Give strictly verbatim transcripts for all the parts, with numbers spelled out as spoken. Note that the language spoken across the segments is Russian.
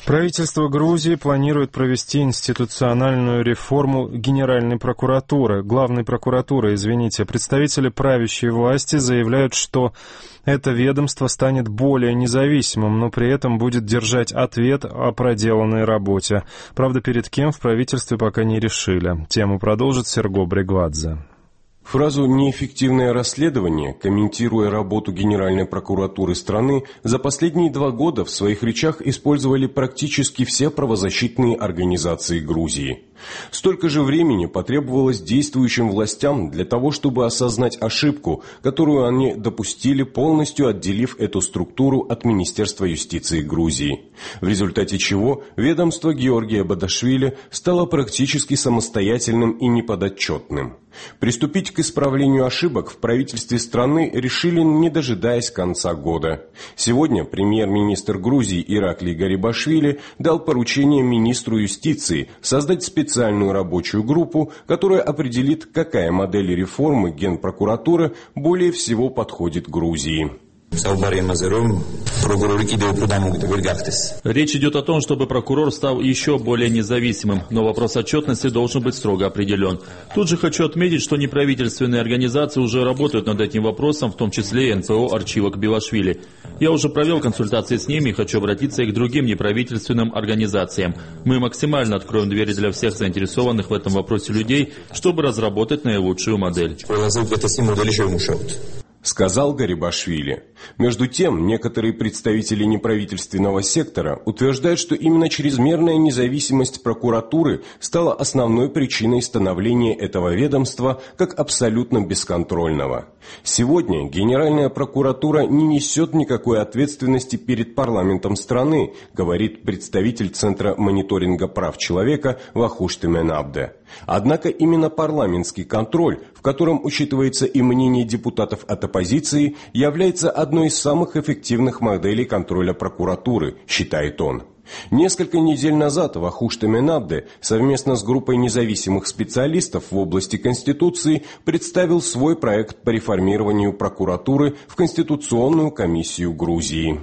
Правительство Грузии планирует провести институциональную реформу Генеральной прокуратуры. Главной прокуратуры, извините. Представители правящей власти заявляют, что это ведомство станет более независимым, но при этом будет держать ответ о проделанной работе. Правда, перед кем в правительстве пока не решили. Тему продолжит Серго Брегвадзе. Фразу «неэффективное расследование», комментируя работу Генеральной прокуратуры страны, за последние два года в своих речах использовали практически все правозащитные организации Грузии. Столько же времени потребовалось действующим властям для того, чтобы осознать ошибку, которую они допустили, полностью отделив эту структуру от Министерства юстиции Грузии. В результате чего ведомство Георгия Бадашвили стало практически самостоятельным и неподотчетным. Приступить к исправлению ошибок в правительстве страны решили, не дожидаясь конца года. Сегодня премьер-министр Грузии Ираклий Гарибашвили дал поручение министру юстиции создать специальную рабочую группу, которая определит, какая модель реформы Генпрокуратуры более всего подходит Грузии. Речь идет о том, чтобы прокурор стал еще более независимым, но вопрос отчетности должен быть строго определен. Тут же хочу отметить, что неправительственные организации уже работают над этим вопросом, в том числе и эн пэ о «Арчивок Белашвили». Я уже провел консультации с ними и хочу обратиться и к другим неправительственным организациям. Мы максимально откроем двери для всех заинтересованных в этом вопросе людей, чтобы разработать наилучшую модель. Сказал Гарибашвили. Между тем, некоторые представители неправительственного сектора утверждают, что именно чрезмерная независимость прокуратуры стала основной причиной становления этого ведомства как абсолютно бесконтрольного. Сегодня Генеральная прокуратура не несет никакой ответственности перед парламентом страны, говорит представитель Центра мониторинга прав человека Вахуш Теменабде. Однако именно парламентский контроль, в котором учитывается и мнение депутатов от оппозиции, является одной из самых эффективных моделей контроля прокуратуры, считает он. Несколько недель назад Вахуш Теменабде совместно с группой независимых специалистов в области Конституции представил свой проект по реформированию прокуратуры в Конституционную комиссию Грузии.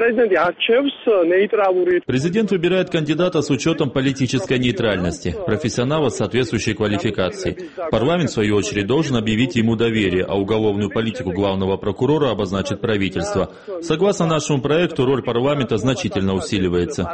Президент выбирает кандидата с учетом политической нейтральности, профессионала с соответствующей квалификацией. Парламент, в свою очередь, должен объявить ему доверие, а уголовную политику главного прокурора обозначит правительство. Согласно нашему проекту, роль парламента значительно усиливается.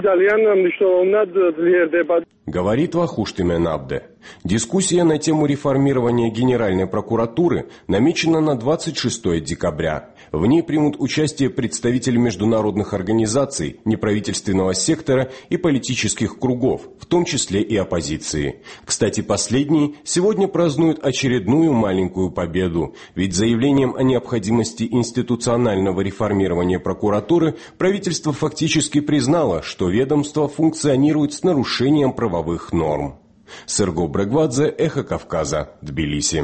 Говорит Вахуш Теменабде. Дискуссия на тему реформирования Генеральной прокуратуры намечена на двадцать шестое декабря. В ней примут участие представители международных организаций, неправительственного сектора и политических кругов, в том числе и оппозиции. Кстати, последние сегодня празднуют очередную маленькую победу, ведь заявлением о необходимости институционального реформирования прокуратуры правительство фактически признало, что ведомство функционирует с нарушением правовых норм. Серго Брегвадзе, Эхо Кавказа, Тбилиси.